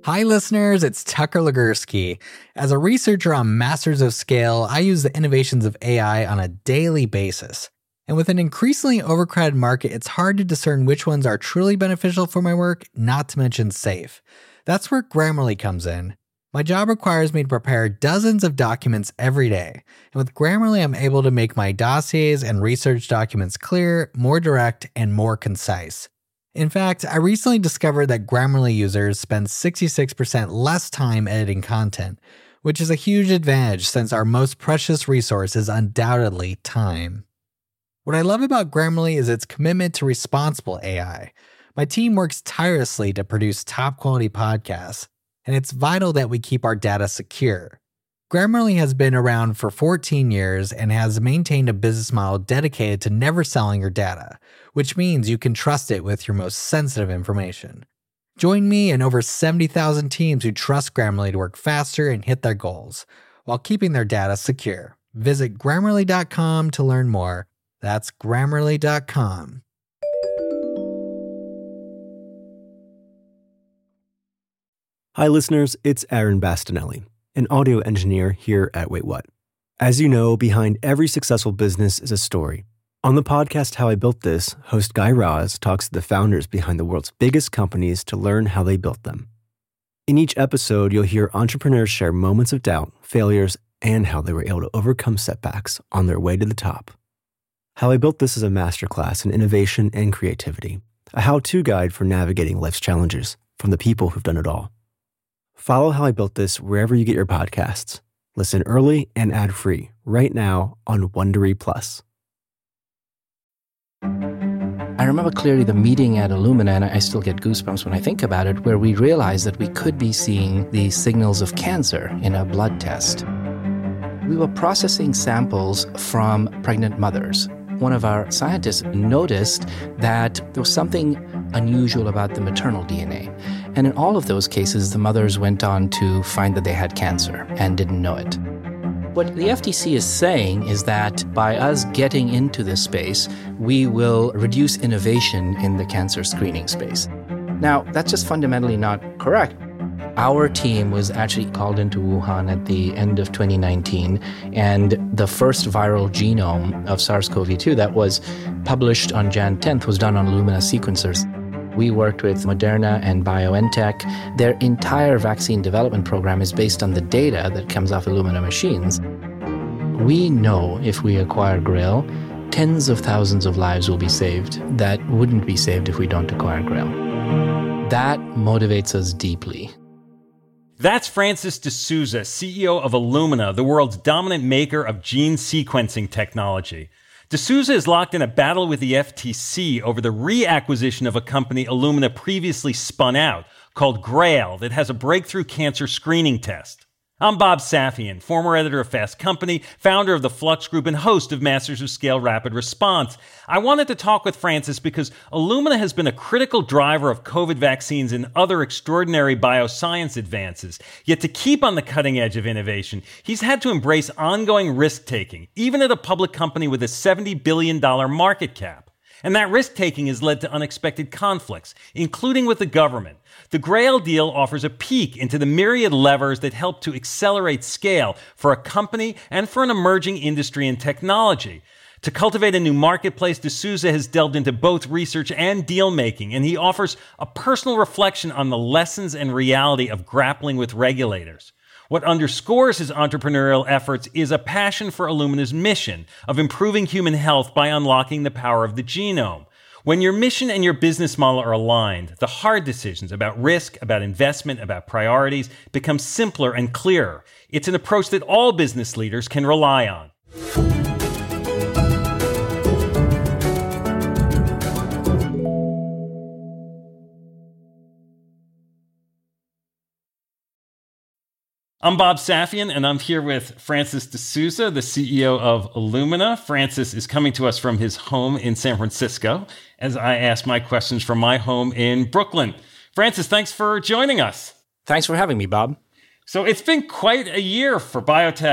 Hi listeners, it's Tucker Legursky. As a researcher on Masters of Scale, I use the innovations of AI on a daily basis. And with an increasingly overcrowded market, it's hard to discern which ones are truly beneficial for my work, not to mention safe. That's where Grammarly comes in. My job requires me to prepare dozens of documents every day. And with Grammarly, I'm able to make my dossiers and research documents clear, more direct, and more concise. In fact, I recently discovered that Grammarly users spend 66% less time editing content, which is a huge advantage since our most precious resource is undoubtedly time. What I love about Grammarly is its commitment to responsible AI. My team works tirelessly to produce top-quality podcasts, and it's vital that we keep our data secure. Grammarly has been around for 14 years and has maintained a business model dedicated to never selling your data, which means you can trust it with your most sensitive information. Join me and over 70,000 teams who trust Grammarly to work faster and hit their goals, while keeping their data secure. Visit Grammarly.com to learn more. That's Grammarly.com. Hi listeners, it's Aaron Bastinelli, an audio engineer here at Wait What. As you know, behind every successful business is a story. On the podcast How I Built This, host Guy Raz talks to the founders behind the world's biggest companies to learn how they built them. In each episode, you'll hear entrepreneurs share moments of doubt, failures, and how they were able to overcome setbacks on their way to the top. How I Built This is a masterclass in innovation and creativity, a how-to guide for navigating life's challenges from the people who've done it all. Follow How I Built This wherever you get your podcasts. Listen early and ad-free right now on Wondery Plus. I remember clearly the meeting at Illumina, and I still get goosebumps when I think about it, where we realized that we could be seeing the signals of cancer in a blood test. We were processing samples from pregnant mothers. One of our scientists noticed that there was something unusual about the maternal DNA. And in all of those cases, the mothers went on to find that they had cancer and didn't know it. What the FTC is saying is that by us getting into this space, we will reduce innovation in the cancer screening space. Now, that's just fundamentally not correct. Our team was actually called into Wuhan at the end of 2019, and the first viral genome of SARS-CoV-2 that was published on Jan 10th was done on Illumina sequencers. We worked with Moderna and BioNTech. Their entire vaccine development program is based on the data that comes off Illumina machines. We know if we acquire Grail, tens of thousands of lives will be saved that wouldn't be saved if we don't acquire Grail. That motivates us deeply. That's Francis D'Souza, CEO of Illumina, the world's dominant maker of gene sequencing technology. D'Souza is locked in a battle with the FTC over the reacquisition of a company Illumina previously spun out, called Grail, that has a breakthrough cancer screening test. I'm Bob Safian, former editor of Fast Company, founder of the Flux Group, and host of Masters of Scale Rapid Response. I wanted to talk with Francis because Illumina has been a critical driver of COVID vaccines and other extraordinary bioscience advances. Yet to keep on the cutting edge of innovation, he's had to embrace ongoing risk-taking, even at a public company with a $70 billion market cap. And that risk-taking has led to unexpected conflicts, including with the government. The Grail deal offers a peek into the myriad levers that help to accelerate scale for a company and for an emerging industry and technology. To cultivate a new marketplace, D'Souza has delved into both research and deal-making, and he offers a personal reflection on the lessons and reality of grappling with regulators. What underscores his entrepreneurial efforts is a passion for Illumina's mission of improving human health by unlocking the power of the genome. When your mission and your business model are aligned, the hard decisions about risk, about investment, about priorities become simpler and clearer. It's an approach that all business leaders can rely on. I'm Bob Safian, and I'm here with Francis D'Souza, the CEO of Illumina. Francis is coming to us from his home in San Francisco, as I ask my questions from my home in Brooklyn. Francis, thanks for joining us. Thanks for having me, Bob. So it's been quite a year for biotech,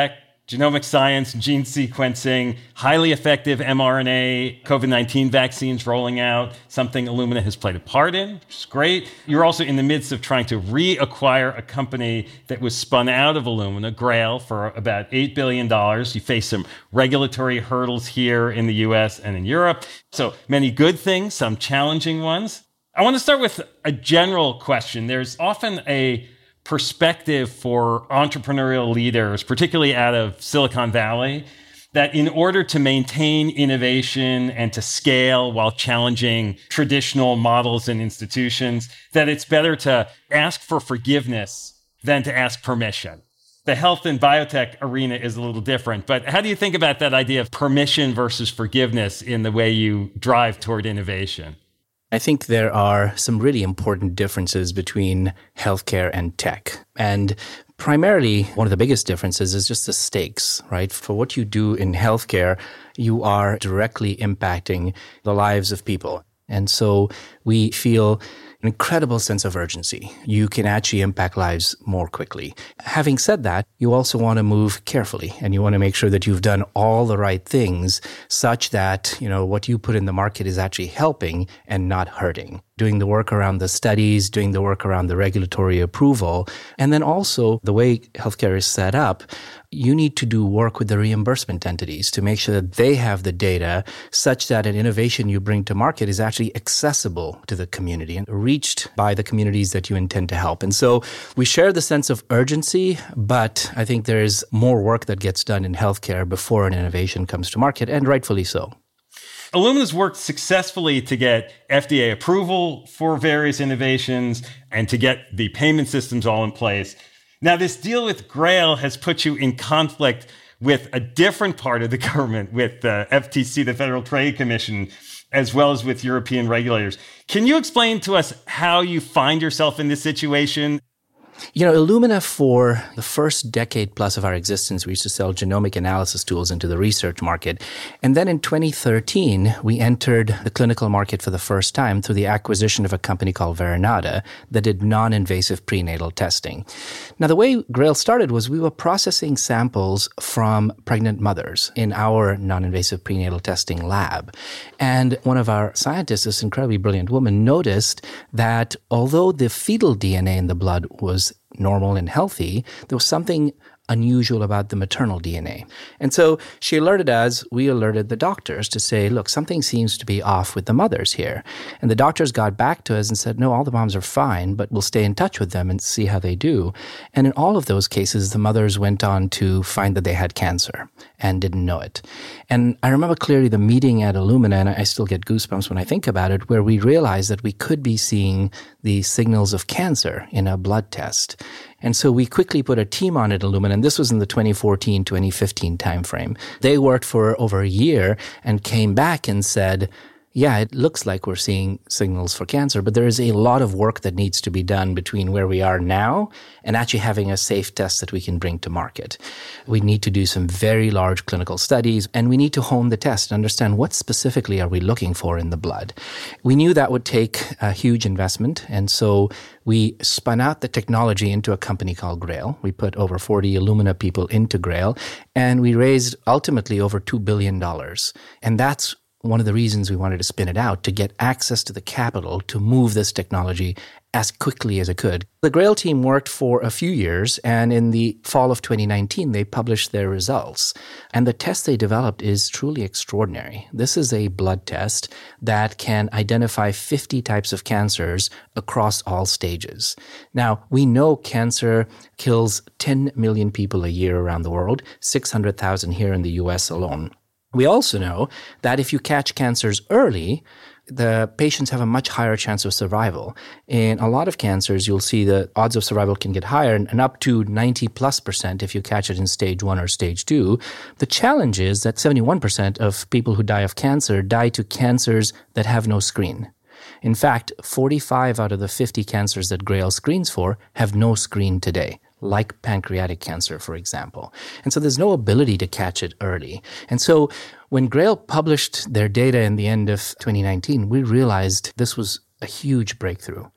genomic science, gene sequencing, highly effective mRNA, COVID-19 vaccines rolling out, something Illumina has played a part in, which is great. You're also in the midst of trying to reacquire a company that was spun out of Illumina, Grail, for about $8 billion. You face some regulatory hurdles here in the US and in Europe. So many good things, some challenging ones. I want to start with a general question. There's often a perspective for entrepreneurial leaders, particularly out of Silicon Valley, that in order to maintain innovation and to scale while challenging traditional models and institutions, that it's better to ask for forgiveness than to ask permission. The health and biotech arena is a little different, but how do you think about that idea of permission versus forgiveness in the way you drive toward innovation? I think there are some really important differences between healthcare and tech. And primarily, one of the biggest differences is just the stakes, right? For what you do in healthcare, you are directly impacting the lives of people. And so we feel an incredible sense of urgency. You can actually impact lives more quickly. Having said that, you also want to move carefully and you want to make sure that you've done all the right things such that, what you put in the market is actually helping and not hurting. Doing the work around the studies, doing the work around the regulatory approval, and then also the way healthcare is set up, you need to do work with the reimbursement entities to make sure that they have the data such that an innovation you bring to market is actually accessible to the community and reached by the communities that you intend to help. And so we share the sense of urgency, but I think there's more work that gets done in healthcare before an innovation comes to market, and rightfully so. Illumina's worked successfully to get FDA approval for various innovations and to get the payment systems all in place. Now, this deal with Grail has put you in conflict with a different part of the government, with the FTC, the Federal Trade Commission, as well as with European regulators. Can you explain to us how you find yourself in this situation? Illumina, for the first decade plus of our existence, we used to sell genomic analysis tools into the research market. And then in 2013, we entered the clinical market for the first time through the acquisition of a company called Verinata that did non-invasive prenatal testing. Now, the way Grail started was we were processing samples from pregnant mothers in our non-invasive prenatal testing lab. And one of our scientists, this incredibly brilliant woman, noticed that although the fetal DNA in the blood was normal and healthy, there was something unusual about the maternal DNA. And so she alerted us, we alerted the doctors to say, look, something seems to be off with the mothers here. And the doctors got back to us and said, no, all the moms are fine, but we'll stay in touch with them and see how they do. And in all of those cases, the mothers went on to find that they had cancer and didn't know it. And I remember clearly the meeting at Illumina, and I still get goosebumps when I think about it, where we realized that we could be seeing the signals of cancer in a blood test. And so we quickly put a team on at Illumina, and this was in the 2014-2015 timeframe. They worked for over a year and came back and said, yeah, it looks like we're seeing signals for cancer, but there is a lot of work that needs to be done between where we are now and actually having a safe test that we can bring to market. We need to do some very large clinical studies, and we need to hone the test and understand what specifically are we looking for in the blood. We knew that would take a huge investment, and so we spun out the technology into a company called Grail. We put over 40 Illumina people into Grail, and we raised ultimately over $2 billion. And that's one of the reasons we wanted to spin it out, to get access to the capital to move this technology as quickly as it could. The Grail team worked for a few years, and in the fall of 2019, they published their results. And the test they developed is truly extraordinary. This is a blood test that can identify 50 types of cancers across all stages. Now, we know cancer kills 10 million people a year around the world, 600,000 here in the US alone. We also know that if you catch cancers early, the patients have a much higher chance of survival. In a lot of cancers, you'll see the odds of survival can get higher and up to 90+% if you catch it in stage 1 or stage 2. The challenge is that 71% of people who die of cancer die to cancers that have no screen. In fact, 45 out of the 50 cancers that Grail screens for have no screen today, like pancreatic cancer, for example. And so there's no ability to catch it early. And so when Grail published their data in the end of 2019, we realized this was a huge breakthrough.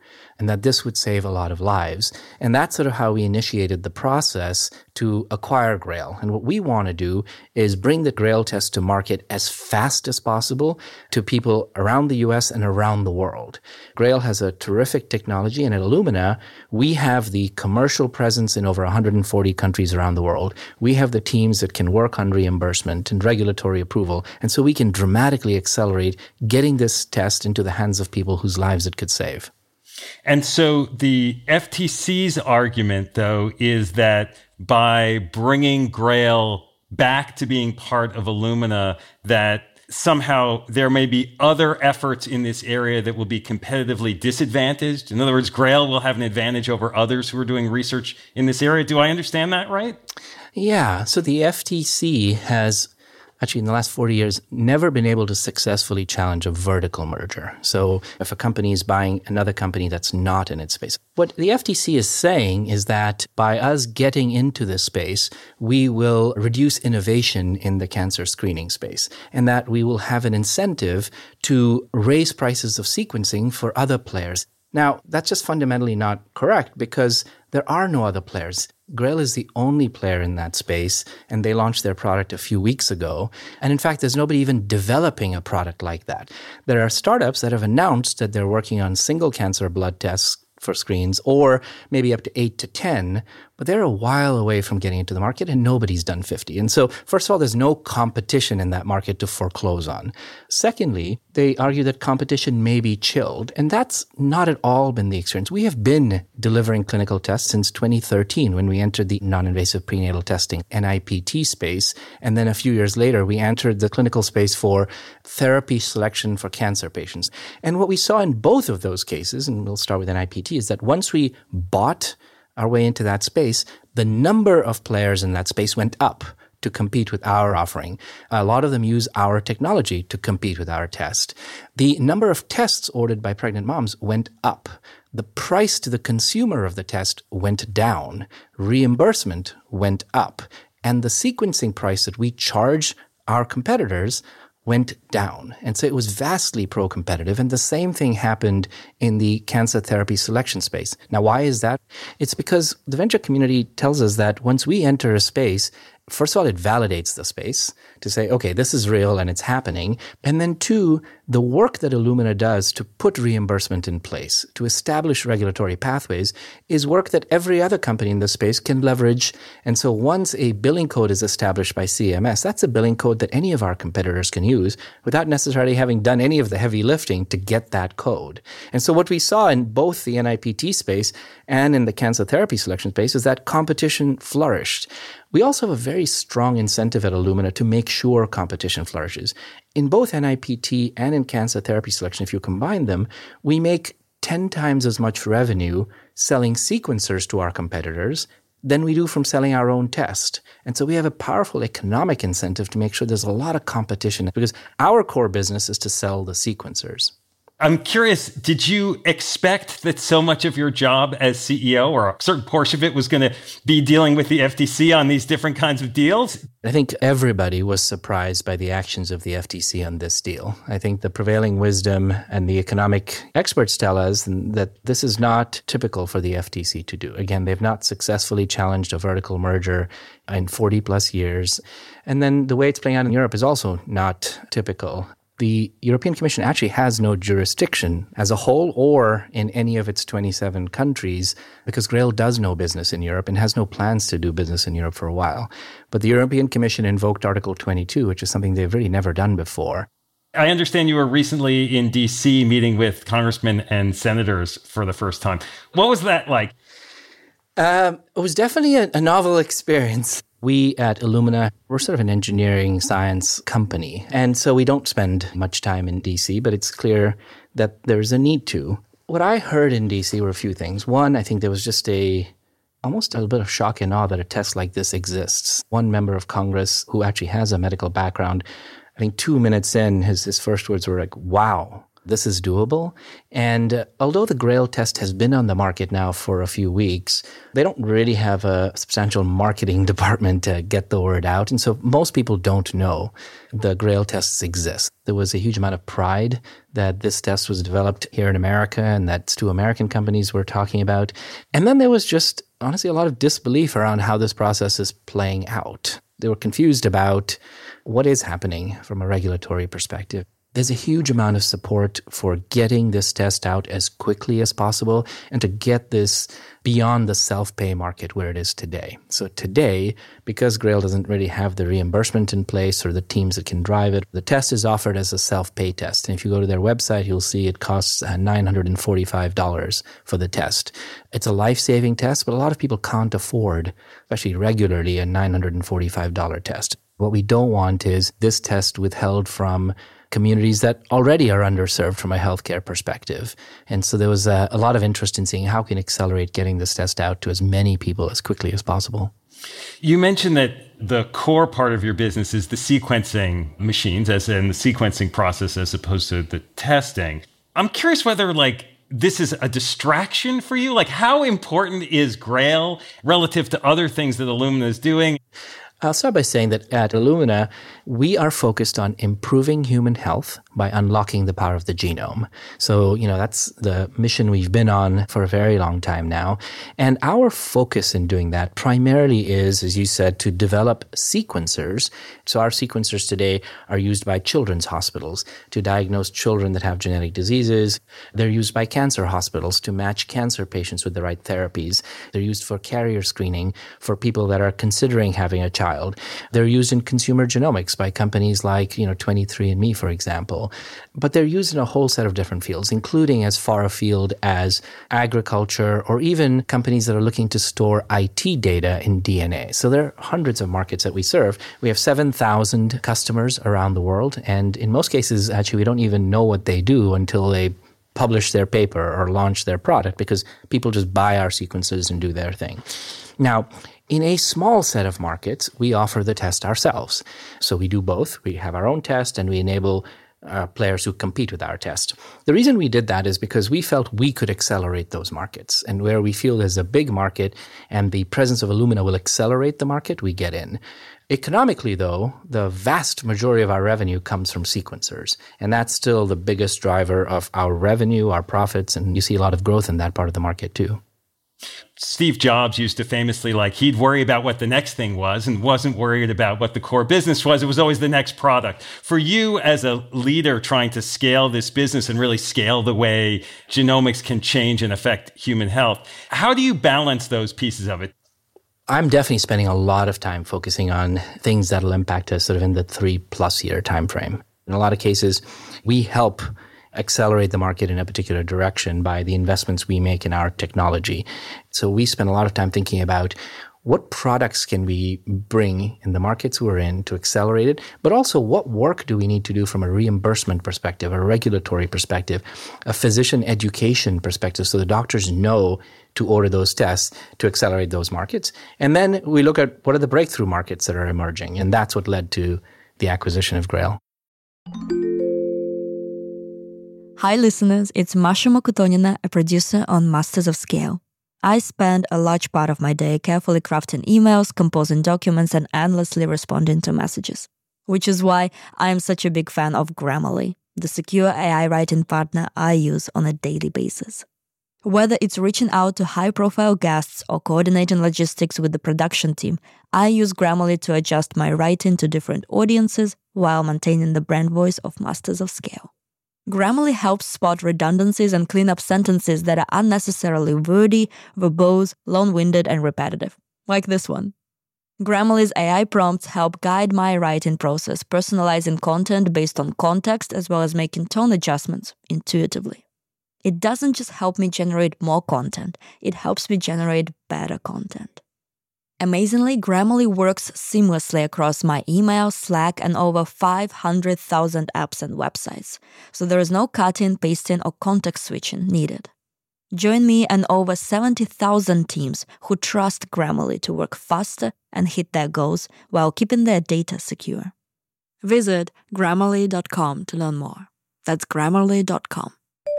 and that this would save a lot of lives. And that's sort of how we initiated the process to acquire Grail. And what we want to do is bring the Grail test to market as fast as possible to people around the US and around the world. Grail has a terrific technology, and at Illumina, we have the commercial presence in over 140 countries around the world. We have the teams that can work on reimbursement and regulatory approval. And so we can dramatically accelerate getting this test into the hands of people whose lives it could save. And so the FTC's argument, though, is that by bringing Grail back to being part of Illumina, that somehow there may be other efforts in this area that will be competitively disadvantaged. In other words, Grail will have an advantage over others who are doing research in this area. Do I understand that right? Yeah. So the FTC has actually in the last 40 years never been able to successfully challenge a vertical merger. So if a company is buying another company that's not in its space. What the FTC is saying is that by us getting into this space, we will reduce innovation in the cancer screening space, and that we will have an incentive to raise prices of sequencing for other players. Now, that's just fundamentally not correct because there are no other players. Grail is the only player in that space, and they launched their product a few weeks ago. And in fact, there's nobody even developing a product like that. There are startups that have announced that they're working on single cancer blood tests for screens, or maybe up to 8 to 10, but they're a while away from getting into the market, and nobody's done 50. And so, first of all, there's no competition in that market to foreclose on. Secondly, they argue that competition may be chilled, and that's not at all been the experience. We have been delivering clinical tests since 2013 when we entered the non-invasive prenatal testing, NIPT space, and then a few years later, we entered the clinical space for therapy selection for cancer patients. And what we saw in both of those cases, and we'll start with NIPT, is that once we bought our way into that space, the number of players in that space went up to compete with our offering. A lot of them use our technology to compete with our test. The number of tests ordered by pregnant moms went up. The price to the consumer of the test went down. Reimbursement went up. And the sequencing price that we charge our competitors went down. And so it was vastly pro-competitive. And the same thing happened in the cancer therapy selection space. Now, why is that? It's because the venture community tells us that once we enter a space, first of all, it validates the space to say, okay, this is real and it's happening. And then two, the work that Illumina does to put reimbursement in place, to establish regulatory pathways, is work that every other company in the space can leverage. And so once a billing code is established by CMS, that's a billing code that any of our competitors can use without necessarily having done any of the heavy lifting to get that code. And so what we saw in both the NIPT space and in the cancer therapy selection space is that competition flourished. We also have a very strong incentive at Illumina to make sure competition flourishes. In both NIPT and in cancer therapy selection, if you combine them, we make 10 times as much revenue selling sequencers to our competitors than we do from selling our own test. And so we have a powerful economic incentive to make sure there's a lot of competition because our core business is to sell the sequencers. I'm curious, did you expect that so much of your job as CEO, or a certain portion of it, was going to be dealing with the FTC on these different kinds of deals? I think everybody was surprised by the actions of the FTC on this deal. I think the prevailing wisdom and the economic experts tell us that this is not typical for the FTC to do. Again, they've not successfully challenged a vertical merger in 40 plus years. And then the way it's playing out in Europe is also not typical. The European Commission actually has no jurisdiction as a whole or in any of its 27 countries because Grail does no business in Europe and has no plans to do business in Europe for a while. But the European Commission invoked Article 22, which is something they've really never done before. I understand you were recently in D.C. meeting with congressmen and senators for the first time. What was that like? It was definitely a novel experience. We at Illumina, we're sort of an engineering science company. And so we don't spend much time in DC, but it's clear that there's a need to. What I heard in DC were a few things. One, I think there was just almost a little bit of shock and awe that a test like this exists. One member of Congress who actually has a medical background, I think 2 minutes in, his first words were like, wow, This is doable. And although the GRAIL test has been on the market now for a few weeks, they don't really have a substantial marketing department to get the word out. And so most people don't know the GRAIL tests exist. There was a huge amount of pride that this test was developed here in America and that 2 American companies were talking about. And then there was just, honestly, a lot of disbelief around how this process is playing out. They were confused about what is happening from a regulatory perspective. There's a huge amount of support for getting this test out as quickly as possible and to get this beyond the self-pay market where it is today. So today, because GRAIL doesn't really have the reimbursement in place or the teams that can drive it, the test is offered as a self-pay test. And if you go to their website, you'll see it costs $945 for the test. It's a life-saving test, but a lot of people can't afford, especially regularly, a $945 test. What we don't want is this test withheld from communities that already are underserved from a healthcare perspective. And so there was a lot of interest in seeing how we can accelerate getting this test out to as many people as quickly as possible. You mentioned that the core part of your business is the sequencing machines, as in the sequencing process, as opposed to the testing. I'm curious whether, this is a distraction for you? How important is GRAIL relative to other things that Illumina is doing? I'll start by saying that at Illumina, we are focused on improving human health by unlocking the power of the genome. So, that's the mission we've been on for a very long time now. And our focus in doing that primarily is, as you said, to develop sequencers. So our sequencers today are used by children's hospitals to diagnose children that have genetic diseases. They're used by cancer hospitals to match cancer patients with the right therapies. They're used for carrier screening for people that are considering having a child. They're used in consumer genomics by companies like, 23andMe, for example. But they're used in a whole set of different fields, including as far afield as agriculture or even companies that are looking to store IT data in DNA. So there are hundreds of markets that we serve. We have 7,000 customers around the world. And in most cases, actually, we don't even know what they do until they publish their paper or launch their product, because people just buy our sequences and do their thing. Now, in a small set of markets, we offer the test ourselves. So we do both. We have our own test and we enable players who compete with our test. The reason we did that is because we felt we could accelerate those markets. And where we feel there's a big market and the presence of Illumina will accelerate the market, we get in. Economically, though, the vast majority of our revenue comes from sequencers. And that's still the biggest driver of our revenue, our profits, and you see a lot of growth in that part of the market too. Steve Jobs used to famously, he'd worry about what the next thing was and wasn't worried about what the core business was. It was always the next product. For you as a leader trying to scale this business and really scale the way genomics can change and affect human health, how do you balance those pieces of it? I'm definitely spending a lot of time focusing on things that'll impact us sort of in the 3+ year time frame. In a lot of cases, we help accelerate the market in a particular direction by the investments we make in our technology. So we spend a lot of time thinking about what products can we bring in the markets we're in to accelerate it, but also what work do we need to do from a reimbursement perspective, a regulatory perspective, a physician education perspective, so the doctors know to order those tests to accelerate those markets. And then we look at what are the breakthrough markets that are emerging, and that's what led to the acquisition of GRAIL. Hi listeners, it's Masha Mokutonina, a producer on Masters of Scale. I spend a large part of my day carefully crafting emails, composing documents, and endlessly responding to messages. Which is why I am such a big fan of Grammarly, the secure AI writing partner I use on a daily basis. Whether it's reaching out to high-profile guests or coordinating logistics with the production team, I use Grammarly to adjust my writing to different audiences while maintaining the brand voice of Masters of Scale. Grammarly helps spot redundancies and clean up sentences that are unnecessarily wordy, verbose, long-winded, and repetitive, like this one. Grammarly's AI prompts help guide my writing process, personalizing content based on context as well as making tone adjustments intuitively. It doesn't just help me generate more content, it helps me generate better content. Amazingly, Grammarly works seamlessly across my email, Slack, and over 500,000 apps and websites, so there is no cutting, pasting, or context switching needed. Join me and over 70,000 teams who trust Grammarly to work faster and hit their goals while keeping their data secure. Visit Grammarly.com to learn more. That's Grammarly.com.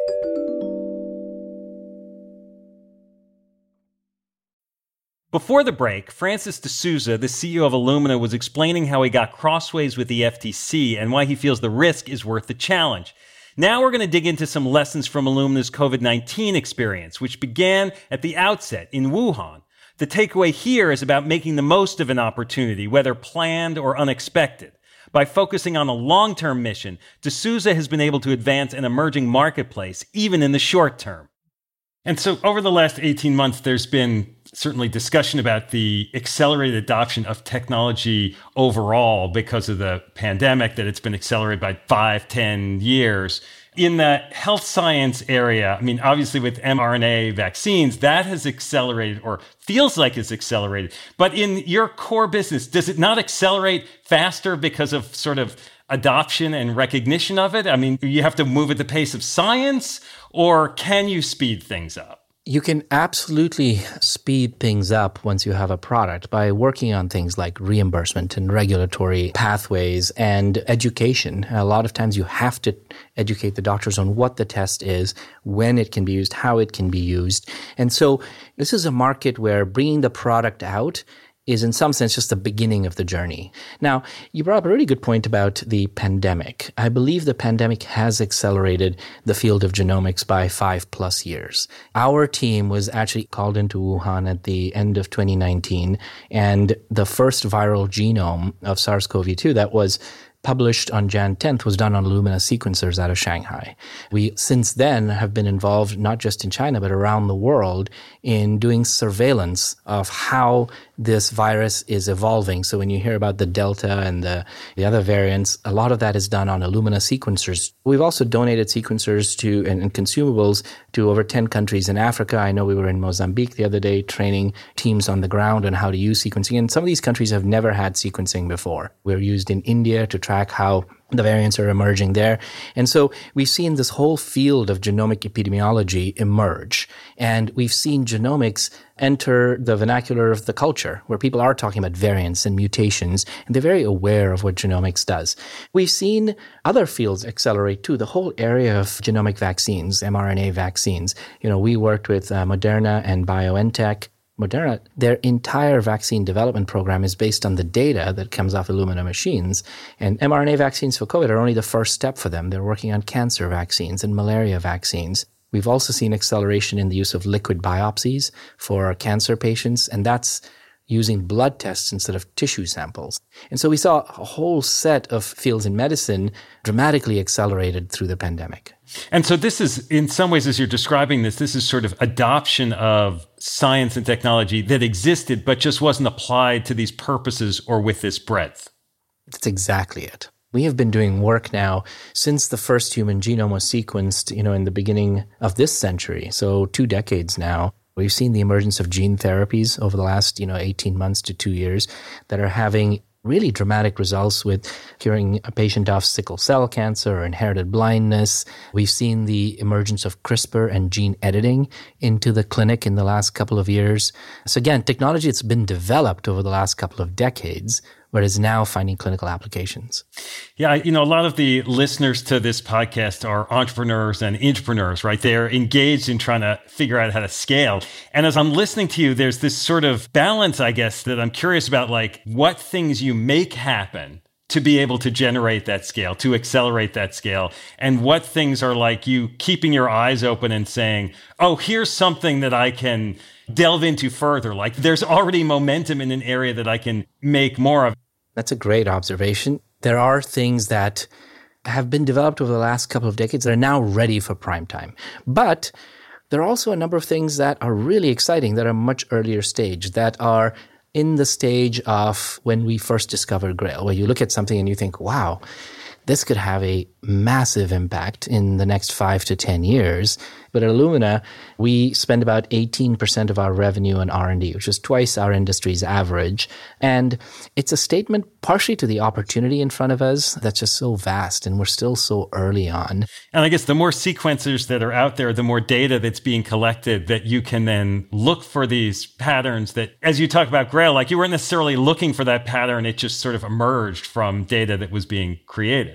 Before the break, Francis D'Souza, the CEO of Illumina, was explaining how he got crossways with the FTC and why he feels the risk is worth the challenge. Now we're going to dig into some lessons from Illumina's COVID-19 experience, which began at the outset in Wuhan. The takeaway here is about making the most of an opportunity, whether planned or unexpected. By focusing on a long-term mission, D'Souza has been able to advance an emerging marketplace, even in the short term. And so over the last 18 months, there's been certainly discussion about the accelerated adoption of technology overall because of the pandemic, that it's been accelerated by 5-10 years. In the health science area, I mean, obviously with mRNA vaccines, that has accelerated or feels like it's accelerated. But in your core business, does it not accelerate faster because of sort of adoption and recognition of it? I mean, you have to move at the pace of science, or can you speed things up? You can absolutely speed things up once you have a product by working on things like reimbursement and regulatory pathways and education. A lot of times you have to educate the doctors on what the test is, when it can be used, how it can be used. And so this is a market where bringing the product out is in some sense just the beginning of the journey. Now, you brought up a really good point about the pandemic. I believe the pandemic has accelerated the field of genomics by 5+ years. Our team was actually called into Wuhan at the end of 2019, and the first viral genome of SARS-CoV-2 that was published on Jan 10th was done on Illumina sequencers out of Shanghai. We, since then, have been involved not just in China, but around the world in doing surveillance of how this virus is evolving. So when you hear about the Delta and the other variants, a lot of that is done on Illumina sequencers. We've also donated sequencers to and consumables to over 10 countries in Africa. I know we were in Mozambique the other day training teams on the ground on how to use sequencing. And some of these countries have never had sequencing before. We're used in India to track how the variants are emerging there. And so we've seen this whole field of genomic epidemiology emerge. And we've seen genomics enter the vernacular of the culture, where people are talking about variants and mutations, and they're very aware of what genomics does. We've seen other fields accelerate too. The whole area of genomic vaccines, mRNA vaccines. We worked with Moderna and BioNTech. Moderna, their entire vaccine development program is based on the data that comes off Illumina machines. And mRNA vaccines for COVID are only the first step for them. They're working on cancer vaccines and malaria vaccines. We've also seen acceleration in the use of liquid biopsies for cancer patients, and that's using blood tests instead of tissue samples. And so we saw a whole set of fields in medicine dramatically accelerated through the pandemic. And so this is, in some ways, as you're describing this is sort of adoption of science and technology that existed, but just wasn't applied to these purposes or with this breadth. That's exactly it. We have been doing work now since the first human genome was sequenced, in the beginning of this century. So 2 decades now. We've seen the emergence of gene therapies over the last, 18 months to 2 years that are having really dramatic results with curing a patient of sickle cell cancer or inherited blindness. We've seen the emergence of CRISPR and gene editing into the clinic in the last couple of years. So again, technology that's been developed over the last couple of decades, but is now finding clinical applications. Yeah, a lot of the listeners to this podcast are entrepreneurs and intrapreneurs, right? They're engaged in trying to figure out how to scale. And as I'm listening to you, there's this sort of balance, I guess, that I'm curious about, like what things you make happen to be able to generate that scale, to accelerate that scale, and what things are like you keeping your eyes open and saying, oh, here's something that I can delve into further. Like there's already momentum in an area that I can make more of. That's a great observation. There are things that have been developed over the last couple of decades that are now ready for prime time. But there are also a number of things that are really exciting that are much earlier stage, that are in the stage of when we first discovered Grail, where you look at something and you think, wow, this could have a massive impact in the next 5 to 10 years. But at Illumina, we spend about 18% of our revenue on R&D, which is twice our industry's average. And it's a statement partially to the opportunity in front of us that's just so vast, and we're still so early on. And I guess the more sequencers that are out there, the more data that's being collected, that you can then look for these patterns that, as you talk about Grail, like you weren't necessarily looking for that pattern. It just sort of emerged from data that was being created.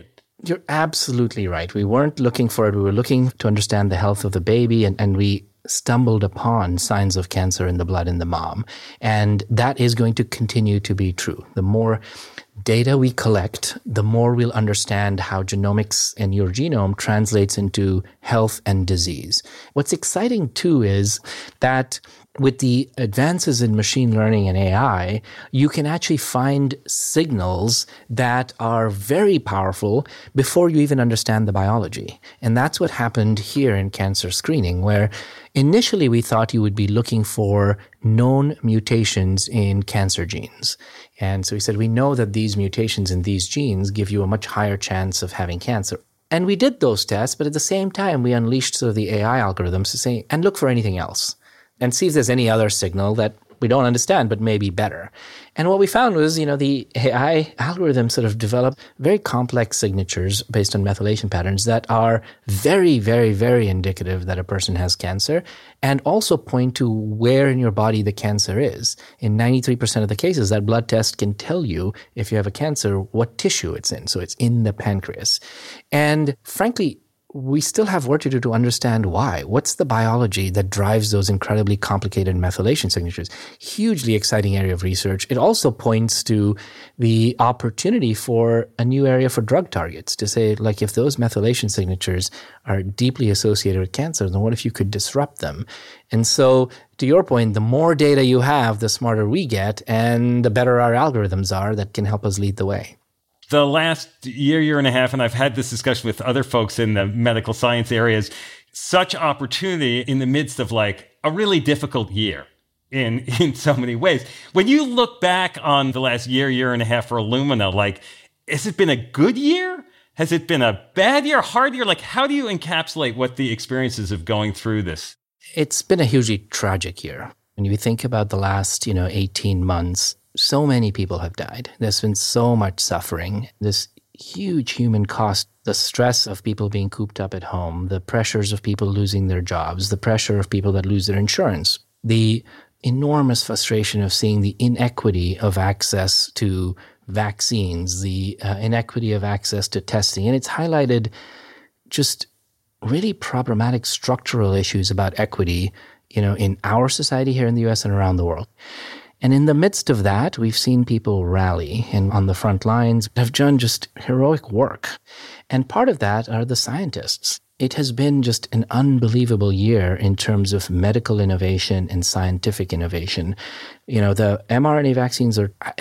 You're absolutely right. We weren't looking for it. We were looking to understand the health of the baby, and we stumbled upon signs of cancer in the blood in the mom. And that is going to continue to be true. The more data we collect, the more we'll understand how genomics and your genome translates into health and disease. What's exciting too is that with the advances in machine learning and AI, you can actually find signals that are very powerful before you even understand the biology. And that's what happened here in cancer screening, where initially we thought you would be looking for known mutations in cancer genes. And so we said, we know that these mutations in these genes give you a much higher chance of having cancer. And we did those tests, but at the same time, we unleashed sort of the AI algorithms to say, and look for anything else and see if there's any other signal that we don't understand, but may be better. And what we found was, the AI algorithm sort of developed very complex signatures based on methylation patterns that are very, very, very indicative that a person has cancer, and also point to where in your body the cancer is. In 93% of the cases, that blood test can tell you if you have a cancer, what tissue it's in. So it's in the pancreas. And frankly, we still have work to do to understand why. What's the biology that drives those incredibly complicated methylation signatures? Hugely exciting area of research. It also points to the opportunity for a new area for drug targets to say, like, if those methylation signatures are deeply associated with cancer, then what if you could disrupt them? And so, to your point, the more data you have, the smarter we get, and the better our algorithms are that can help us lead the way. The last year and a half, and I've had this discussion with other folks in the medical science areas, such opportunity in the midst of like a really difficult year in so many ways. When you look back on the last year and a half for Illumina, like, has it been a good year? Has it been a bad year, hard year? Like, how do you encapsulate what the experiences of going through this? It's been a hugely tragic year. When you think about the last, 18 months, so many people have died. There's been so much suffering, this huge human cost, the stress of people being cooped up at home, the pressures of people losing their jobs, the pressure of people that lose their insurance, the enormous frustration of seeing the inequity of access to vaccines, the inequity of access to testing. And it's highlighted just really problematic structural issues about equity, in our society here in the US and around the world. And in the midst of that, we've seen people rally and on the front lines have done just heroic work. And part of that are the scientists. It has been just an unbelievable year in terms of medical innovation and scientific innovation. The mRNA vaccines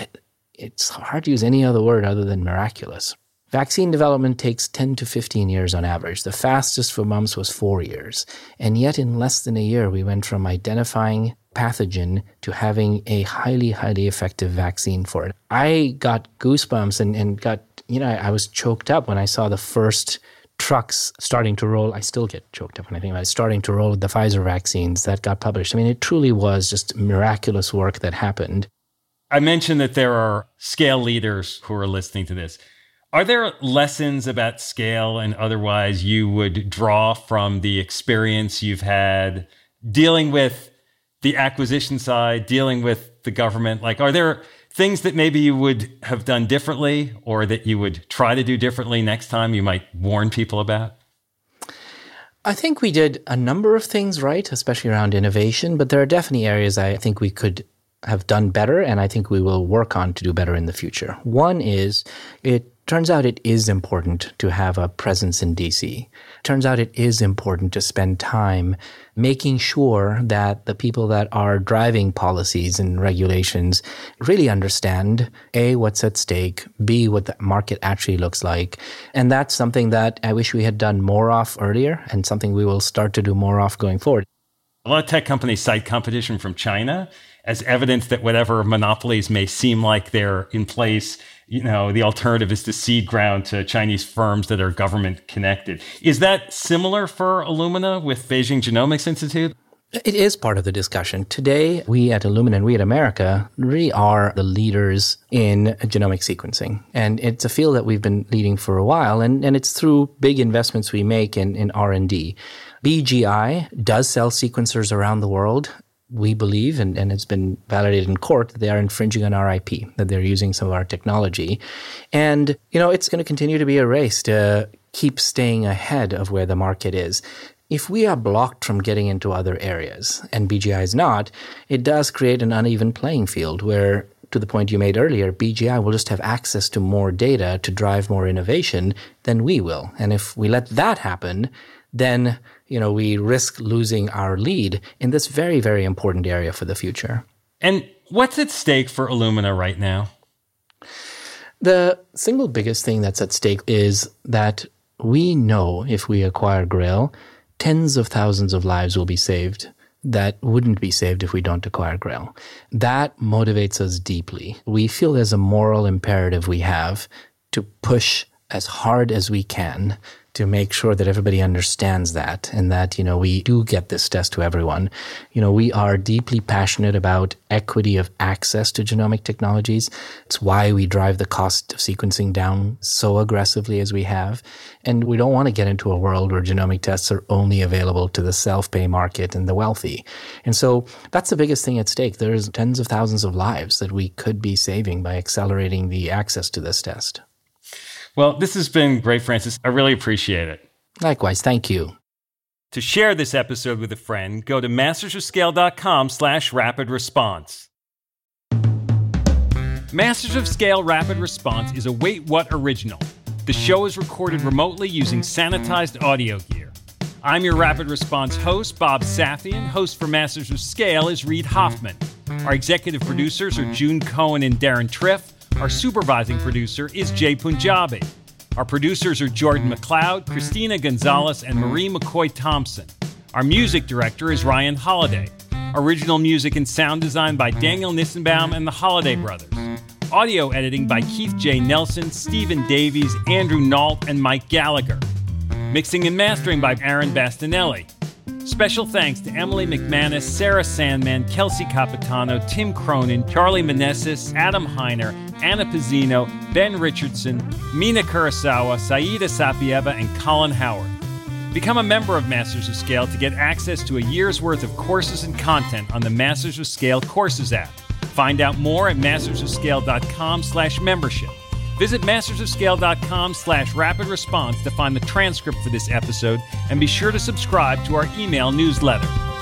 it's hard to use any other word other than miraculous. Vaccine development takes 10 to 15 years on average. The fastest for mumps was 4 years. And yet in less than a year, we went from identifying pathogen to having a highly, highly effective vaccine for it. I got goosebumps and got, I was choked up when I saw the first trucks starting to roll. I still get choked up when I think about it, starting to roll the Pfizer vaccines that got published. I mean, it truly was just miraculous work that happened. I mentioned that there are scale leaders who are listening to this. Are there lessons about scale and otherwise you would draw from the experience you've had dealing with the acquisition side, dealing with the government? Like, are there things that maybe you would have done differently or that you would try to do differently next time you might warn people about? I think we did a number of things right, especially around innovation, but there are definitely areas I think we could have done better, and I think we will work on to do better in the future. One is, it turns out it is important to have a presence in DC. Turns out it is important to spend time making sure that the people that are driving policies and regulations really understand, A, what's at stake, B, what the market actually looks like. And that's something that I wish we had done more of earlier and something we will start to do more of going forward. A lot of tech companies cite competition from China as evidence that whatever monopolies may seem like they're in place, the alternative is to cede ground to Chinese firms that are government connected. Is that similar for Illumina with Beijing Genomics Institute? It is part of the discussion. Today, we at Illumina and we at America really are the leaders in genomic sequencing. And it's a field that we've been leading for a while, and it's through big investments we make in R&D. BGI does sell sequencers around the world. we believe, and it's been validated in court, that they are infringing on our IP, that they're using some of our technology. And, it's going to continue to be a race to keep staying ahead of where the market is. If we are blocked from getting into other areas, and BGI is not, it does create an uneven playing field where, to the point you made earlier, BGI will just have access to more data to drive more innovation than we will. And if we let that happen, then we risk losing our lead in this very, very important area for the future. And what's at stake for Illumina right now? The single biggest thing that's at stake is that we know if we acquire Grail, tens of thousands of lives will be saved that wouldn't be saved if we don't acquire Grail. That motivates us deeply. We feel there's a moral imperative we have to push as hard as we can to make sure that everybody understands that, and that, we do get this test to everyone. We are deeply passionate about equity of access to genomic technologies. It's why we drive the cost of sequencing down so aggressively as we have. And we don't want to get into a world where genomic tests are only available to the self-pay market and the wealthy. And so that's the biggest thing at stake. There's tens of thousands of lives that we could be saving by accelerating the access to this test. Well, this has been great, Francis. I really appreciate it. Likewise, thank you. To share this episode with a friend, go to mastersofscale.com/rapid response. Masters of Scale Rapid Response is a Wait What original. The show is recorded remotely using sanitized audio gear. I'm your Rapid Response host, Bob Safian. Host for Masters of Scale is Reid Hoffman. Our executive producers are June Cohen and Darren Triff. Our supervising producer is Jay Punjabi. Our producers are Jordan McLeod, Christina Gonzalez, and Marie McCoy-Thompson. Our music director is Ryan Holiday. Original music and sound design by Daniel Nissenbaum and the Holiday Brothers. Audio editing by Keith J. Nelson, Stephen Davies, Andrew Nault, and Mike Gallagher. Mixing and mastering by Aaron Bastinelli. Special thanks to Emily McManus, Sarah Sandman, Kelsey Capitano, Tim Cronin, Charlie Meneses, Adam Heiner, Anna Pizzino, Ben Richardson, Mina Kurosawa, Saida Sapieva, and Colin Howard. Become a member of Masters of Scale to get access to a year's worth of courses and content on the Masters of Scale Courses app. Find out more at mastersofscale.com/membership. Visit mastersofscale.com/rapid response to find the transcript for this episode, and be sure to subscribe to our email newsletter.